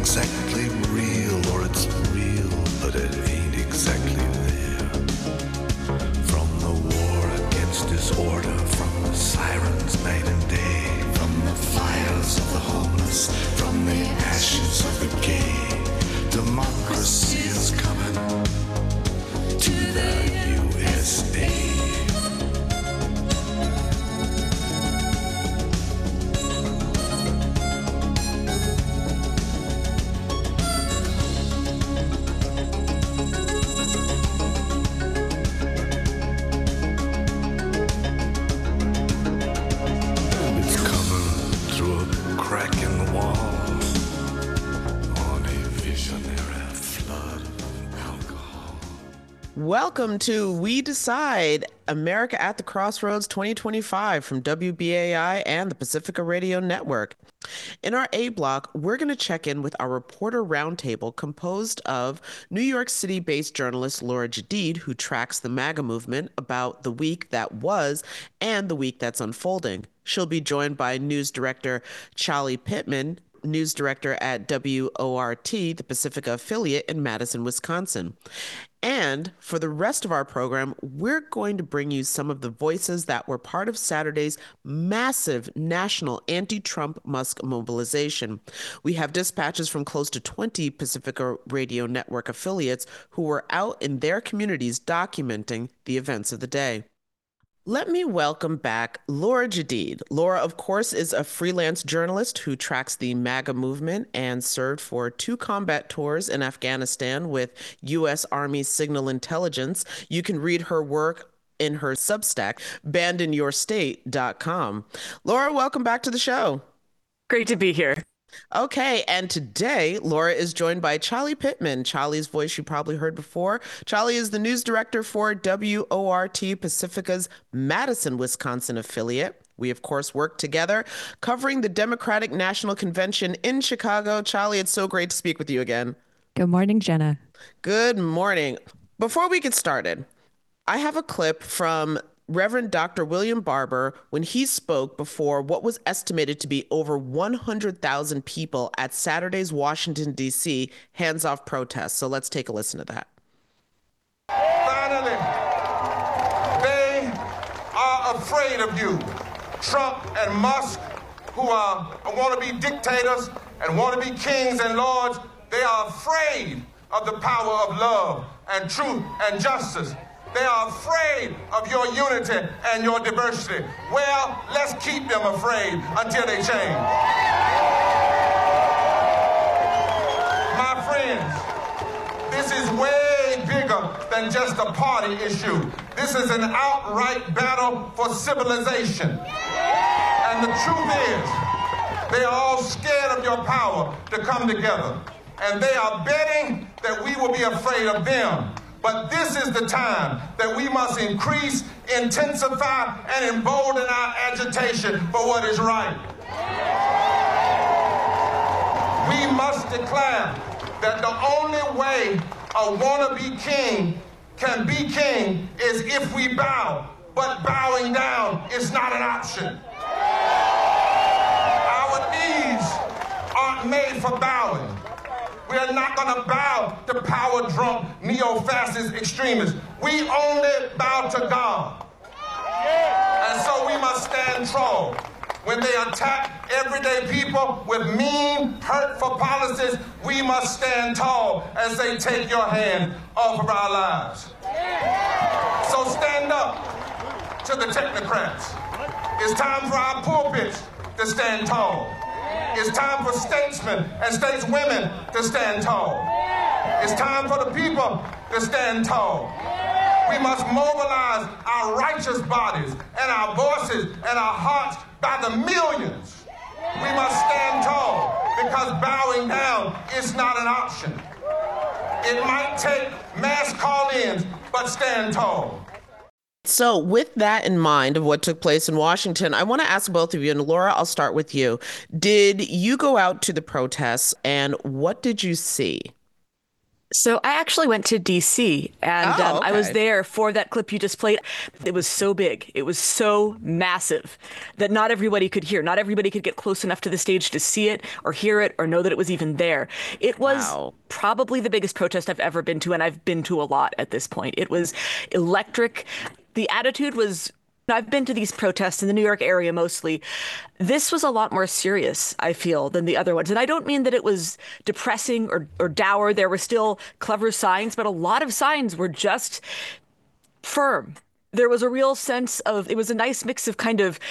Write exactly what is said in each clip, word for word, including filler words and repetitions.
exactly real, or it's real, but it ain't exactly there. From the war against disorder, from the sirens night and day, from the fires of the homeless, from the ashes of the gay, democracy is coming to the U S A. Welcome to We Decide, America at the Crossroads twenty twenty-five from W B A I and the Pacifica Radio Network. In our A block, we're going to check in with our reporter roundtable composed of New York City-based journalist Laura Jadid, who tracks the MAGA movement about the week that was and the week that's unfolding. She'll be joined by news director Chali Pittman, news director at W O R T, the Pacifica affiliate in Madison, Wisconsin. And for the rest of our program, we're going to bring you some of the voices that were part of Saturday's massive national anti-Trump Musk mobilization. We have dispatches from close to twenty Pacifica Radio Network affiliates who were out in their communities documenting the events of the day. Let me welcome back Laura Jadid. Laura, of course, is a freelance journalist who tracks the MAGA movement and served for two combat tours in Afghanistan with U S Army Signal Intelligence. You can read her work in her Substack, banned in your state dot com. Laura, welcome back to the show. Great to be here. Okay, and today, Laura is joined by Chali Pittman. Chali's voice you probably heard before. Chali is the news director for W O R T Pacifica's Madison, Wisconsin affiliate. We, of course, work together covering the Democratic National Convention in Chicago. Chali, it's so great to speak with you again. Good morning, Jenna. Good morning. Before we get started, I have a clip from Reverend Doctor William Barber when he spoke before what was estimated to be over one hundred thousand people at Saturday's Washington, D C hands-off protest. So let's take a listen to that. Finally, they are afraid of you. Trump and Musk, who are, want to be dictators and want to be kings and lords, they are afraid of the power of love and truth and justice. They are afraid of your unity and your diversity. Well, let's keep them afraid until they change. My friends, this is way bigger than just a party issue. This is an outright battle for civilization. And the truth is, they are all scared of your power to come together. And they are betting that we will be afraid of them. But this is the time that we must increase, intensify, and embolden our agitation for what is right. We must declare that the only way a wannabe king can be king is if we bow, but bowing down is not an option. Our knees aren't made for bowing. We are not going to bow to power-drunk, neo-fascist extremists. We only bow to God. And so we must stand tall. When they attack everyday people with mean, hurtful policies, we must stand tall as they take your hand off of our lives. So stand up to the technocrats. It's time for our pulpits to stand tall. It's time for statesmen and stateswomen to stand tall. It's time for the people to stand tall. We must mobilize our righteous bodies and our voices and our hearts by the millions. We must stand tall because bowing down is not an option. It might take mass call-ins, but stand tall. So with that in mind of what took place in Washington, I want to ask both of you, and Laura, I'll start with you. Did you go out to the protests, and what did you see? So I actually went to D C and Oh, um, I was okay. there for that clip you just played. It was so big. It was so massive that not everybody could hear. Not everybody could get close enough to the stage to see it or hear it or know that it was even there. It was Wow. probably the biggest protest I've ever been to, and I've been to a lot at this point. It was electric. The attitude was I've been to these protests in the New York area mostly. This was a lot more serious, I feel, than the other ones. And I don't mean that it was depressing or, or dour. There were still clever signs, but a lot of signs were just firm. There was a real sense of, it was a nice mix of kind of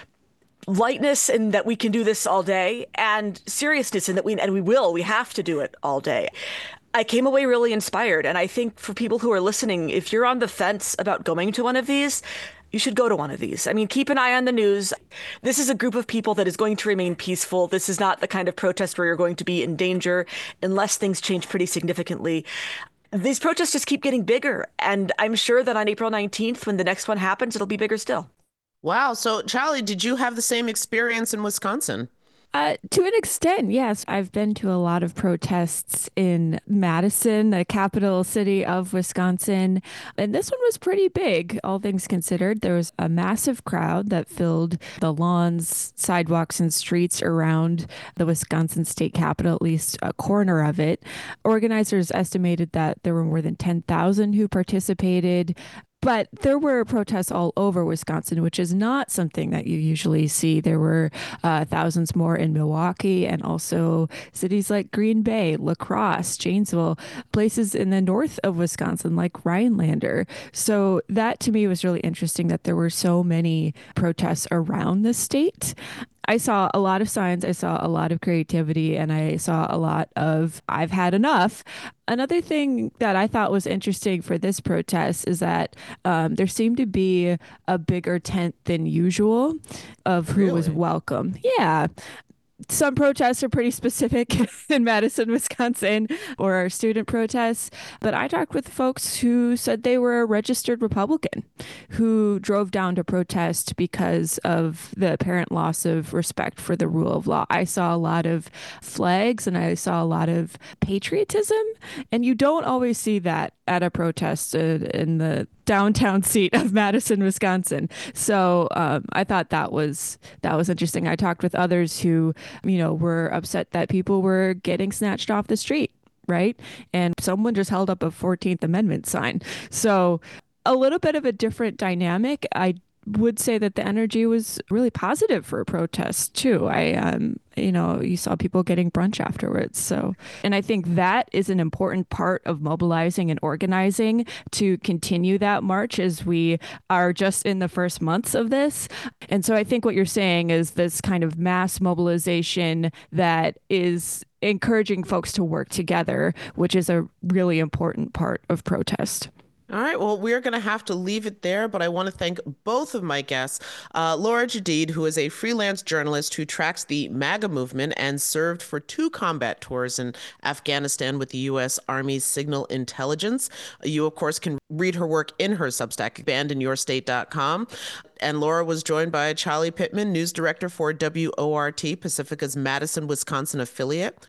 lightness and that we can do this all day and seriousness and that we, and we will, we have to do it all day. I came away really inspired. And I think for people who are listening, if you're on the fence about going to one of these, you should go to one of these. I mean, keep an eye on the news. This is a group of people that is going to remain peaceful. This is not the kind of protest where you're going to be in danger unless things change pretty significantly. These protests just keep getting bigger. And I'm sure that on April nineteenth, when the next one happens, it'll be bigger still. Wow. So, Charlie, did you have the same experience in Wisconsin? Uh, to an extent, yes. I've been to a lot of protests in Madison, the capital city of Wisconsin. And this one was pretty big, all things considered. There was a massive crowd that filled the lawns, sidewalks, and streets around the Wisconsin state capitol, at least a corner of it. Organizers estimated that there were more than ten thousand who participated. But there were protests all over Wisconsin, which is not something that you usually see. There were uh, thousands more in Milwaukee and also cities like Green Bay, La Crosse, Janesville, places in the north of Wisconsin like Rhinelander. So that to me was really interesting that there were so many protests around the state. I saw a lot of signs, I saw a lot of creativity, and I saw a lot of I've had enough. Another thing that I thought was interesting for this protest is that um, there seemed to be a bigger tent than usual of who was Really? welcome. Yeah. Some protests are pretty specific in Madison, Wisconsin, or our student protests. But I talked with folks who said they were a registered Republican who drove down to protest because of the apparent loss of respect for the rule of law. I saw a lot of flags and I saw a lot of patriotism. And you don't always see that at a protest uh, in the downtown seat of Madison, Wisconsin. So um, I thought that was that was interesting. I talked with others who, you know, were upset that people were getting snatched off the street, right? And someone just held up a fourteenth Amendment sign. So a little bit of a different dynamic. I would say that the energy was really positive for a protest too. I, um, you know, you saw people getting brunch afterwards. So, and I think that is an important part of mobilizing and organizing to continue that march as we are just in the first months of this. And so I think what you're saying is this kind of mass mobilization that is encouraging folks to work together, which is a really important part of protest. All right, well, we're going to have to leave it there, but I want to thank both of my guests. Uh, Laura Jadid, who is a freelance journalist who tracks the MAGA movement and served for two combat tours in Afghanistan with the U S Army's Signal Intelligence. You, of course, can read her work in her Substack, banned in your state dot com. And Laura was joined by Charlie Pittman, news director for W O R T, Pacifica's Madison, Wisconsin affiliate.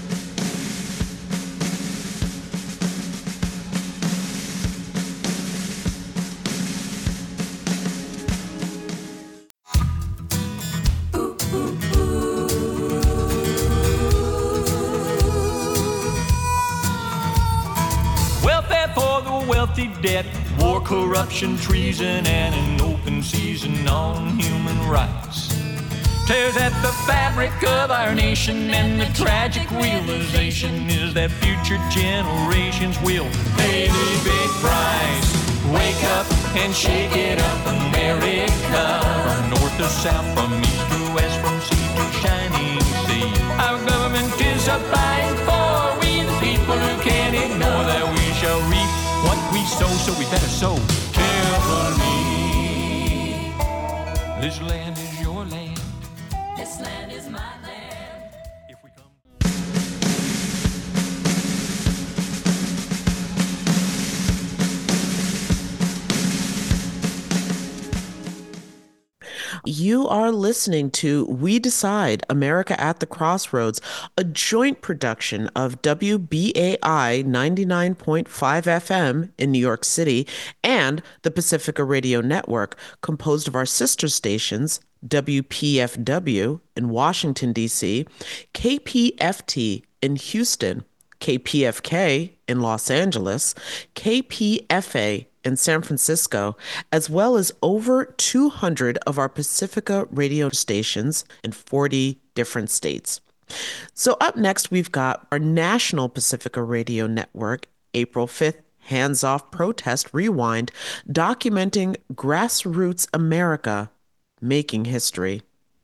Wealthy debt, war, corruption, treason, and an open season on human rights. Tears at the fabric of our nation, and the tragic realization is that future generations will pay the big price. Wake up and shake it up, America. From north to south, from east to west, from sea to shining sea. Our government is supplying for we the people who can't ignore that we shall reap what we sow, so we better sow carefully. This land is your land. This land is my land. If we come... You You are listening to We Decide, America at the Crossroads, a joint production of W B A I ninety-nine point five F M in New York City and the Pacifica Radio Network, composed of our sister stations, W P F W in Washington, D C, K P F T in Houston, K P F K in Los Angeles, K P F A in San Francisco, as well as over two hundred of our Pacifica radio stations in forty different states. So up next, we've got our national Pacifica Radio Network, April fifth, Hands Off Protest Rewind, documenting Grassroots America, making history.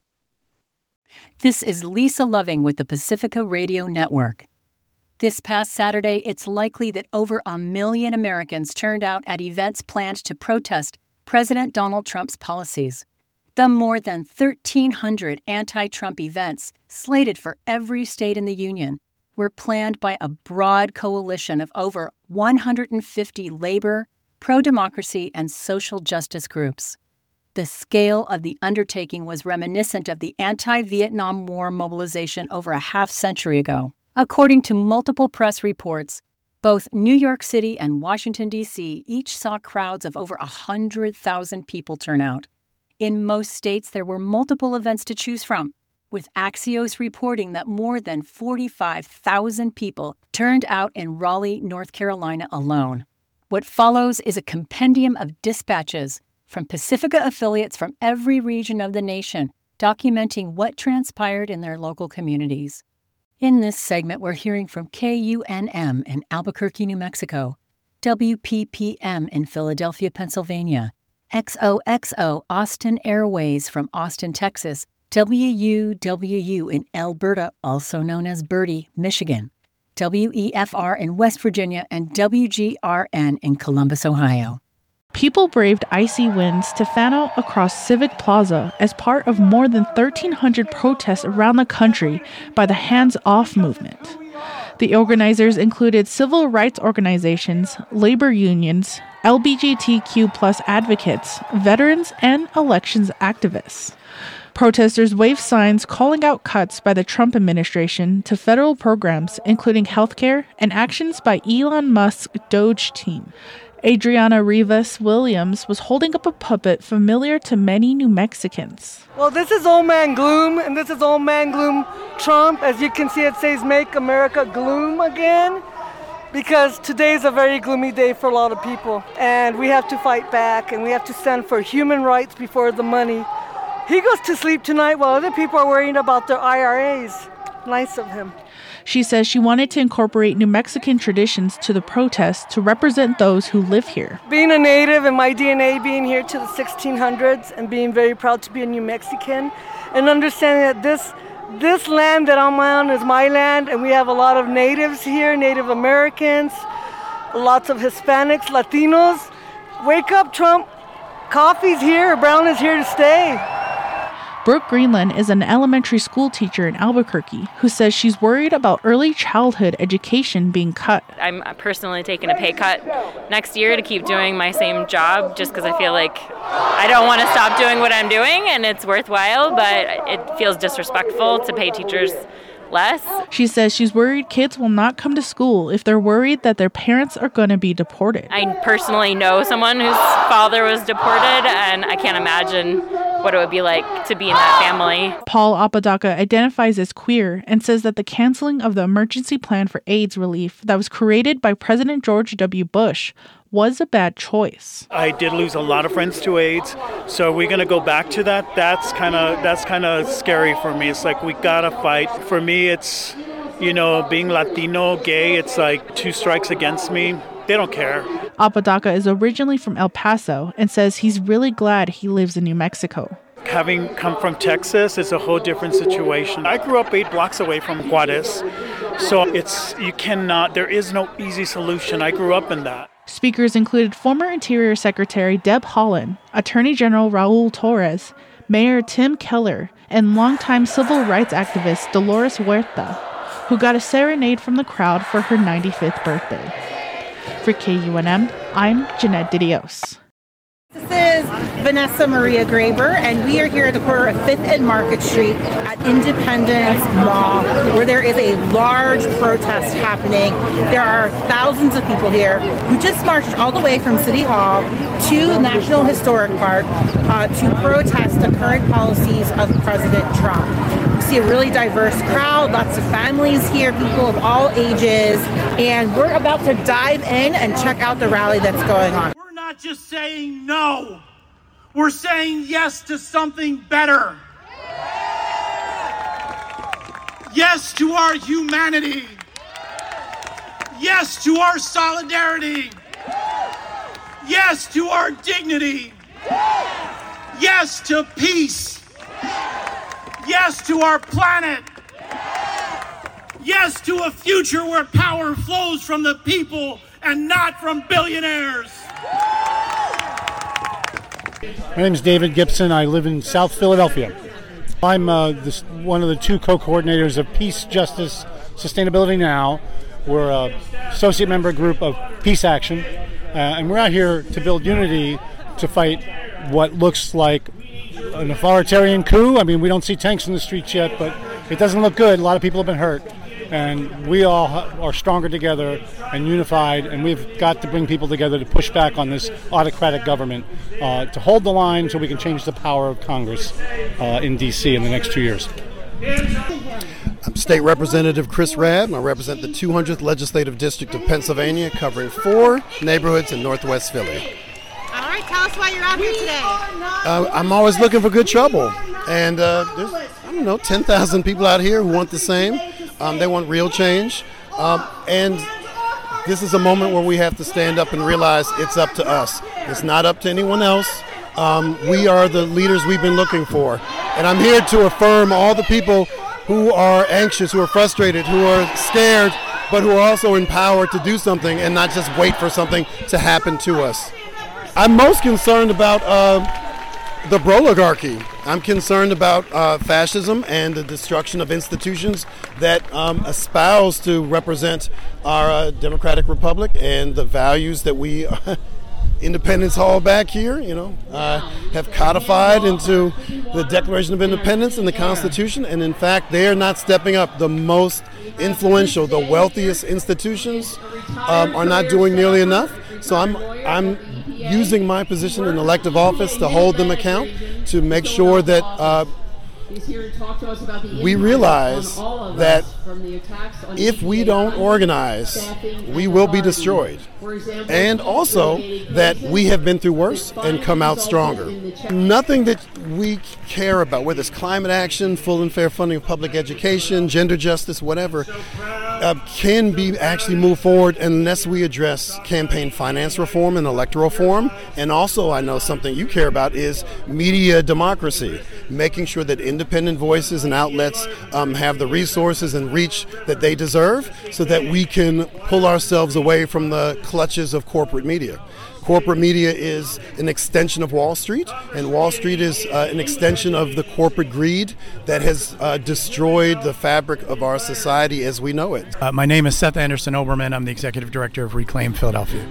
This is Lisa Loving with the Pacifica Radio Network. This past Saturday, it's likely that over a million Americans turned out at events planned to protest President Donald Trump's policies. The more than thirteen hundred anti-Trump events, slated for every state in the union, were planned by a broad coalition of over one hundred fifty labor, pro-democracy, and social justice groups. The scale of the undertaking was reminiscent of the anti-Vietnam War mobilization over a half century ago. According to multiple press reports, both New York City and Washington, D C each saw crowds of over one hundred thousand people turn out. In most states, there were multiple events to choose from, with Axios reporting that more than forty-five thousand people turned out in Raleigh, North Carolina alone. What follows is a compendium of dispatches from Pacifica affiliates from every region of the nation, documenting what transpired in their local communities. In this segment, we're hearing from K U N M in Albuquerque, New Mexico, W P P M in Philadelphia, Pennsylvania, X O X O Austin Airways from Austin, Texas, W U W U in Alberta, also known as Bertie, Michigan, W E F R in West Virginia, and W G R N in Columbus, Ohio. People braved icy winds to fan out across Civic Plaza as part of more than thirteen hundred protests around the country by the Hands Off movement. The organizers included civil rights organizations, labor unions, L G B T Q plus advocates, veterans, and elections activists. Protesters waved signs calling out cuts by the Trump administration to federal programs, including healthcare and actions by Elon Musk's Doge team. Adriana Rivas Williams was holding up a puppet familiar to many New Mexicans. Well, this is Old Man Gloom, and this is Old Man Gloom Trump. As you can see, it says Make America Gloom Again, because today's a very gloomy day for a lot of people, and we have to fight back, and we have to stand for human rights before the money. He goes to sleep tonight while other people are worrying about their I R As. Nice of him. She says she wanted to incorporate New Mexican traditions to the protests to represent those who live here. Being a native and my D N A being here to the sixteen hundreds and being very proud to be a New Mexican and understanding that this this land that I'm on is my land, and we have a lot of natives here, Native Americans, lots of Hispanics, Latinos. Wake up, Trump. Coffee's here. Brown is here to stay. Brooke Greenland is an elementary school teacher in Albuquerque who says she's worried about early childhood education being cut. I'm personally taking a pay cut next year to keep doing my same job just because I feel like I don't want to stop doing what I'm doing and it's worthwhile, but it feels disrespectful to pay teachers less. She says she's worried kids will not come to school if they're worried that their parents are going to be deported. I personally know someone whose father was deported, and I can't imagine what it would be like to be in that family. Paul Apodaca identifies as queer and says that the canceling of the emergency plan for AIDS relief that was created by President George W. Bush was a bad choice. I did lose a lot of friends to AIDS, so we're gonna go back to that. That's kind of that's kind of scary for me. It's like we gotta fight. For me, it's, you know, being Latino, gay. It's like two strikes against me. They don't care. Apodaca is originally from El Paso and says he's really glad he lives in New Mexico. Having come from Texas, it's a whole different situation. I grew up eight blocks away from Juarez, so it's you cannot. There is no easy solution. I grew up in that. Speakers included former Interior Secretary Deb Haaland, Attorney General Raul Torres, Mayor Tim Keller, and longtime civil rights activist Dolores Huerta, who got a serenade from the crowd for her ninety-fifth birthday. For K U N M, I'm Jeanette Didios. This is Vanessa Maria Graber, and we are here at the corner of fifth and Market Street at Independence Mall, where there is a large protest happening. There are thousands of people here who just marched all the way from City Hall to National Historic Park uh, to protest the current policies of President Trump. We see a really diverse crowd, lots of families here, people of all ages, and we're about to dive in and check out the rally that's going on. We're not just saying no, we're saying yes to something better. Yes to our humanity. Yes to our solidarity. Yes to our dignity. Yes to peace. Yes to our planet. Yes to a future where power flows from the people and not from billionaires. My name is David Gibson. I live in South Philadelphia. I'm uh, this, one of the two co-coordinators of Peace, Justice, Sustainability Now. We're an associate member group of Peace Action, uh, and we're out here to build unity to fight what looks like an authoritarian coup. I mean, we don't see tanks in the streets yet, but it doesn't look good. A lot of people have been hurt, and we all are stronger together and unified, and we've got to bring people together to push back on this autocratic government, uh, to hold the line so we can change the power of Congress uh, in D C in the next two years. I'm State Representative Chris Rabb. I represent the two hundredth Legislative District of Pennsylvania, covering four neighborhoods in Northwest Philly. All right, tell us why you're out here today. Uh, I'm always looking for good trouble, and uh, there's, I don't know, ten thousand people out here who want the same. Um, they want real change, um, and this is a moment where we have to stand up and realize it's up to us. It's not up to anyone else. Um, we are the leaders we've been looking for, and I'm here to affirm all the people who are anxious, who are frustrated, who are scared, but who are also empowered to do something and not just wait for something to happen to us. I'm most concerned about uh, the Broligarchy. I'm concerned about uh, fascism and the destruction of institutions that um, espouse to represent our uh, democratic republic and the values that we uh, Independence Hall back here, you know, uh, have codified into the Declaration of Independence and the Constitution, and in fact, they are not stepping up. The most influential, the wealthiest institutions um, are not doing nearly enough. So I'm I'm using my position in elective office to hold them account, to make sure that uh, we realize that if we don't organize, we will be destroyed. And also that we have been through worse and come out stronger. Nothing that we care about, whether it's climate action, full and fair funding of public education, gender justice, whatever, uh, can be actually moved forward unless we address campaign finance reform and electoral reform. And also, I know something you care about is media democracy, making sure that independent voices and outlets um, have the resources and reach that they deserve so that we can pull ourselves away from the clutches of corporate media. Corporate media is an extension of Wall Street, and Wall Street is uh, an extension of the corporate greed that has uh, destroyed the fabric of our society as we know it. Uh, my name is Seth Anderson Oberman. I'm the Executive Director of Reclaim Philadelphia.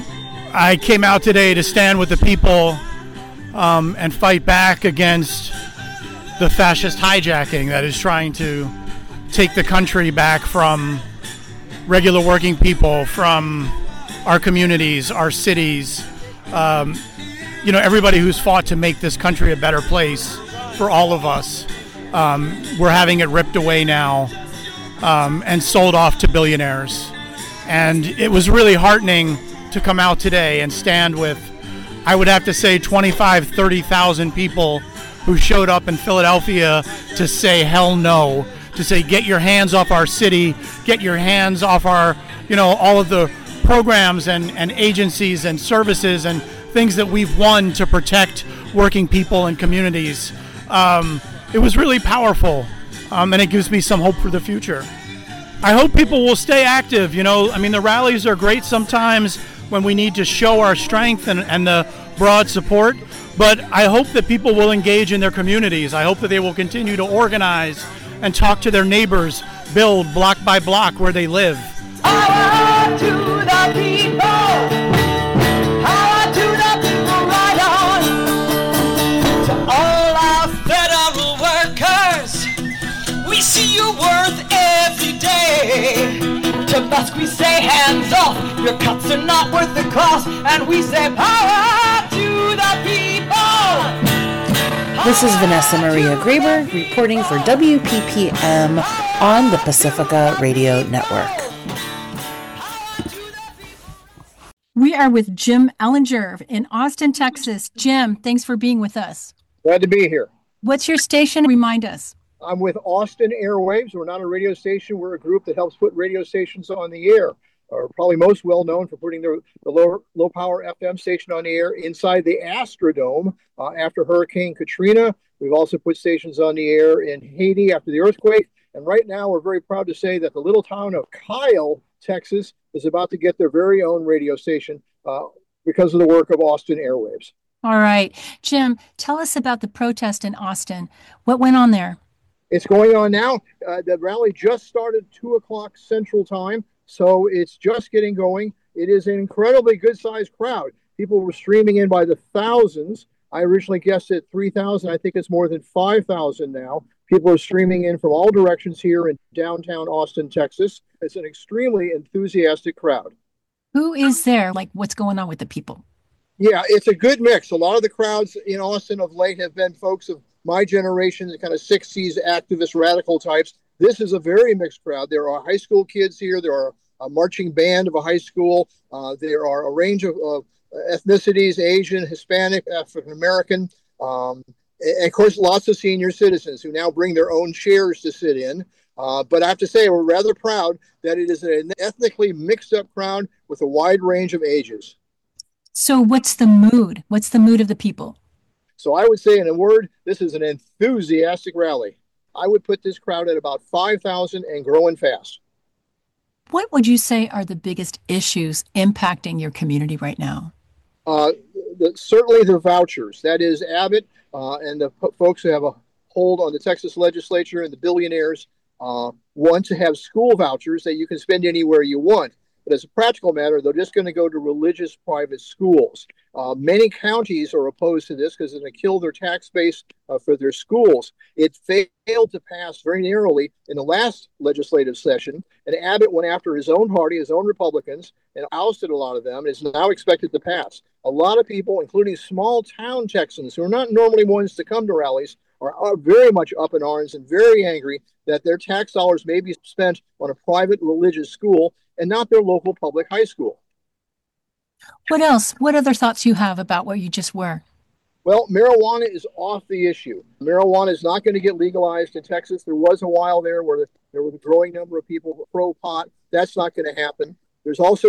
I came out today to stand with the people um, and fight back against the fascist hijacking that is trying to take the country back from regular working people, from our communities, our cities, um, you know, everybody who's fought to make this country a better place for all of us. Um, we're having it ripped away now um, and sold off to billionaires. And it was really heartening to come out today and stand with, I would have to say, twenty-five, thirty thousand people who showed up in Philadelphia to say hell no, to say get your hands off our city, get your hands off our, you know, all of the programs and, and agencies and services and things that we've won to protect working people and communities. Um, it was really powerful, um, and it gives me some hope for the future. I hope people will stay active. You know, I mean, the rallies are great sometimes when we need to show our strength and, and the broad support, but I hope that people will engage in their communities. I hope that they will continue to organize and talk to their neighbors, build block by block where they live. Power to the people, power to the people, right on. worth every day. To Musk we say hands off, your cuts are not worth the cost, and we say power to the people. This is Vanessa Maria Graber reporting for W P P M on the Pacifica Radio Network. We are with Jim Ellinger in Austin, Texas. Jim, thanks for being with us. Glad to be here. What's your station? Remind us. I'm with Austin Airwaves. We're not a radio station. We're a group that helps put radio stations on the air. Are probably most well known for putting the, the low, low power F M station on the air inside the Astrodome uh, after Hurricane Katrina. We've also put stations on the air in Haiti after the earthquake. And right now, we're very proud to say that the little town of Kyle, Texas, is about to get their very own radio station uh, because of the work of Austin Airwaves. All right. Jim, tell us about the protest in Austin. What went on there? It's going on now. Uh, the rally just started two o'clock Central Time. So it's just getting going. It is an incredibly good-sized crowd. People were streaming in by the thousands. I originally guessed at three thousand. I think it's more than five thousand now. People are streaming in from all directions here in downtown Austin, Texas. It's an extremely enthusiastic crowd. Who is there? Like, what's going on with the people? Yeah, it's a good mix. A lot of the crowds in Austin of late have been folks of my generation, the kind of sixties activist radical types. This is a very mixed crowd. There are high school kids here. There are a marching band of a high school. Uh, there are a range of, of ethnicities, Asian, Hispanic, African American, um, and of course, lots of senior citizens who now bring their own chairs to sit in. Uh, but I have to say, we're rather proud that it is an ethnically mixed up crowd with a wide range of ages. So what's the mood? What's the mood of the people? So I would say, in a word, this is an enthusiastic rally. I would put this crowd at about five thousand and growing fast. What would you say are the biggest issues impacting your community right now? Uh, the, certainly the vouchers. That is Abbott uh, and the p- folks who have a hold on the Texas legislature and the billionaires uh, want to have school vouchers that you can spend anywhere you want. But as a practical matter, they're just going to go to religious private schools. Uh, many counties are opposed to this because it's going to kill their tax base uh, for their schools. It failed to pass very narrowly in the last legislative session, and Abbott went after his own party, his own Republicans, and ousted a lot of them, and is now expected to pass. A lot of people, including small town Texans, who are not normally ones to come to rallies, are, are very much up in arms and very angry that their tax dollars may be spent on a private religious school and not their local public high school. What else? What other thoughts you have about where you just were? Well, marijuana is off the issue. Marijuana is not going to get legalized in Texas. There was a while there where there was a growing number of people pro-pot. That's not going to happen. There's also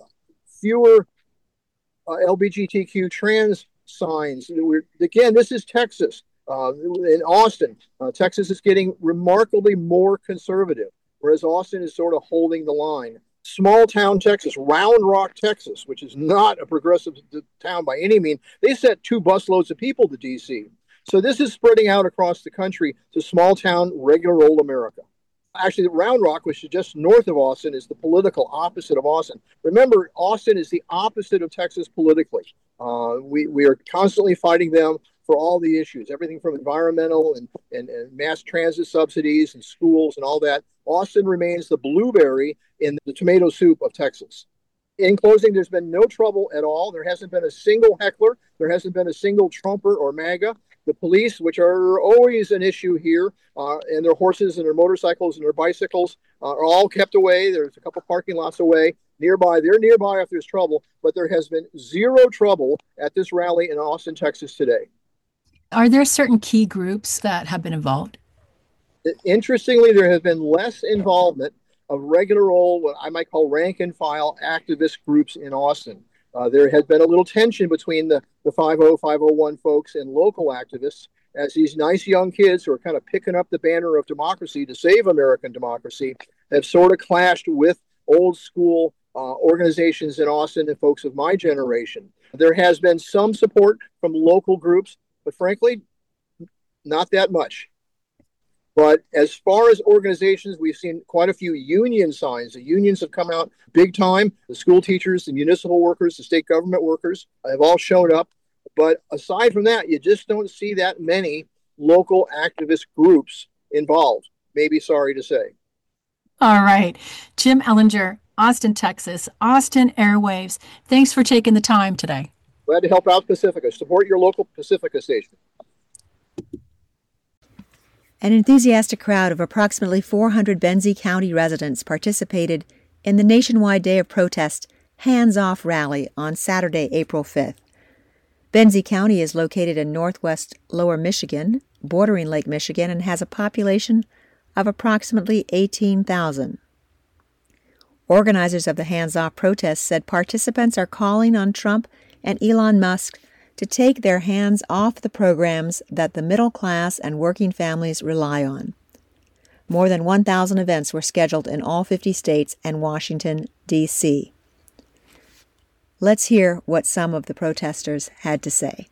fewer uh, L G B T Q trans signs. We're, again, this is Texas. Uh, in Austin, uh, Texas is getting remarkably more conservative, whereas Austin is sort of holding the line. Small town Texas, Round Rock, Texas, which is not a progressive town by any means, they sent two busloads of people to D C. So this is spreading out across the country to small town, regular old America. Actually, Round Rock, which is just north of Austin, is the political opposite of Austin. Remember, Austin is the opposite of Texas politically. Uh, we, we are constantly fighting them for all the issues, everything from environmental and, and, and mass transit subsidies and schools and all that. Austin remains the blueberry in the tomato soup of Texas. In closing, there's been no trouble at all. There hasn't been a single heckler. There hasn't been a single Trumper or MAGA. The police, which are always an issue here, uh, and their horses and their motorcycles and their bicycles uh, are all kept away. There's a couple parking lots away nearby. They're nearby if there's trouble, but there has been zero trouble at this rally in Austin, Texas today. Are there certain key groups that have been involved? Interestingly, there has been less involvement of regular old, what I might call rank and file activist groups in Austin. Uh, there has been a little tension between the, the five oh, five oh one folks and local activists as these nice young kids who are kind of picking up the banner of democracy to save American democracy have sort of clashed with old school uh, organizations in Austin and folks of my generation. There has been some support from local groups, but frankly, not that much. But as far as organizations, we've seen quite a few union signs. The unions have come out big time. The school teachers, the municipal workers, the state government workers have all shown up. But aside from that, you just don't see that many local activist groups involved. may be sorry to say. All right. Jim Ellinger, Austin, Texas, Austin Airwaves. Thanks for taking the time today. Glad to help out Pacifica. Support your local Pacifica station. An enthusiastic crowd of approximately four hundred Benzie County residents participated in the nationwide day of protest Hands Off rally on Saturday, April fifth. Benzie County is located in northwest Lower Michigan, bordering Lake Michigan, and has a population of approximately eighteen thousand. Organizers of the Hands Off protests said participants are calling on Trump and Elon Musk to take their hands off the programs that the middle class and working families rely on. More than one thousand events were scheduled in all fifty states and Washington, D C Let's hear what some of the protesters had to say.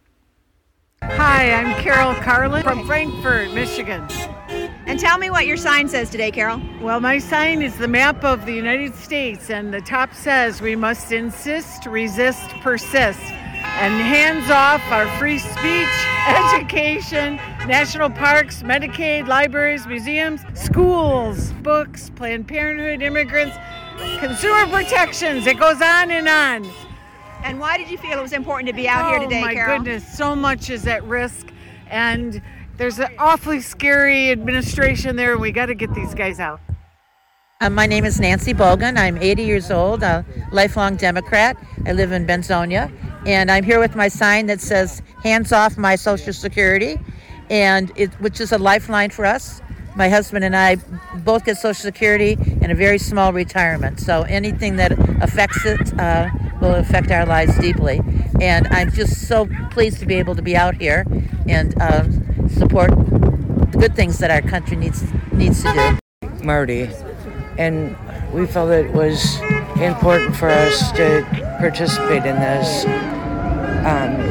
Hi, I'm Carol Carlin from Frankfort, Michigan. And tell me what your sign says today, Carol. Well, my sign is the map of the United States, and the top says we must insist, resist, persist. And hands off our free speech, education, national parks, Medicaid, libraries, museums, schools, books, Planned Parenthood, immigrants, consumer protections. It goes on and on. And why did you feel it was important to be out oh, here today, my Carol? goodness, so much is at risk, and there's an awfully scary administration there, and we got to get these guys out. Uh, my name is Nancy Bogan. I'm eighty years old, a lifelong Democrat. I live in Benzonia, and I'm here with my sign that says, hands off my Social Security, and it, which is a lifeline for us. My husband and I both get Social Security and a very small retirement, so anything that affects it uh, will affect our lives deeply. And I'm just so pleased to be able to be out here and uh, support the good things that our country needs needs to do. Marty, and we felt it was important for us to participate in this. Um,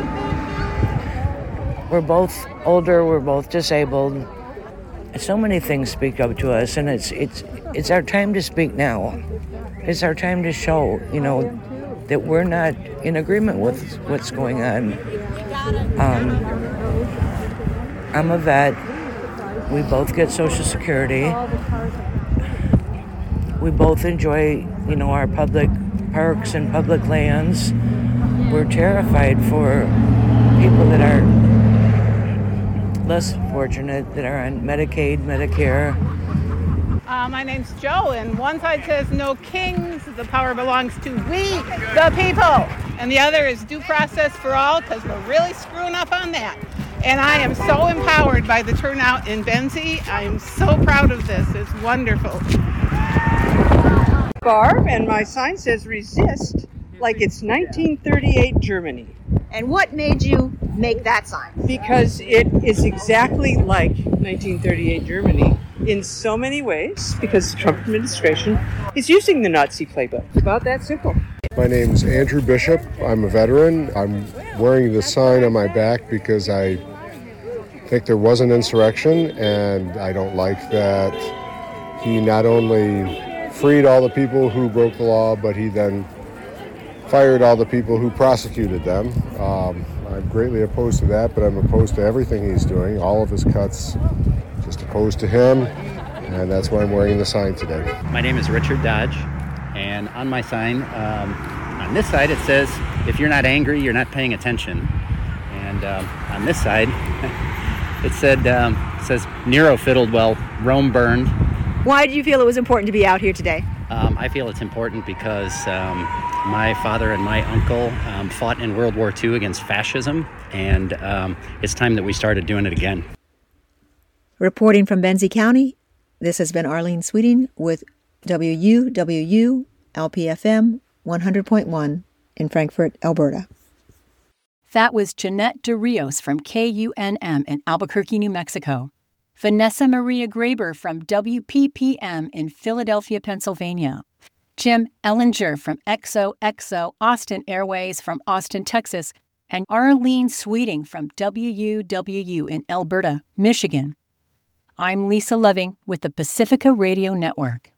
we're both older, we're both disabled. So many things speak up to us, and it's it's it's our time to speak now. It's our time to show, you know, that we're not in agreement with what's going on. Um, I'm a vet. We both get Social Security. We both enjoy, you know, our public parks and public lands. We're terrified for people that are less fortunate, that are on Medicaid, Medicare. Uh, my name's Joe, and one side says no kings, the power belongs to we, the people. And the other is due process for all, because we're really screwing up on that. And I am so empowered by the turnout in Benzie. I'm so proud of this. It's wonderful. Barb, and my sign says resist, like it's nineteen thirty-eight Germany. And what made you make that sign? Because it is exactly like nineteen thirty-eight Germany in so many ways, because the Trump administration is using the Nazi playbook. It's about that simple. My name is Andrew Bishop. I'm a veteran. I'm wearing the sign on my back because I think there was an insurrection, and I don't like that he not only freed all the people who broke the law, but he then fired all the people who prosecuted them. Um, I'm greatly opposed to that, but I'm opposed to everything he's doing. All of his cuts, just opposed to him, and that's why I'm wearing the sign today. My name is Richard Dodge, and on my sign, um, on this side it says, if you're not angry, you're not paying attention. And um, on this side, it said, um, it says, Nero fiddled well, Rome burned. Why do you feel it was important to be out here today? Um, I feel it's important because um, my father and my uncle um, fought in World War Two against fascism, and um, it's time that we started doing it again. Reporting from Benzie County, this has been Arlene Sweeting with W U W U L P F M one hundred point one in Frankfort, Alberta. That was Jeanette De Rios from K U N M in Albuquerque, New Mexico. Vanessa Maria Graber from W P P M in Philadelphia, Pennsylvania. Jim Ellinger from X O X O Austin Airways from Austin, Texas. And Arlene Sweeting from W U W U in Alberta, Michigan. I'm Lisa Loving with the Pacifica Radio Network.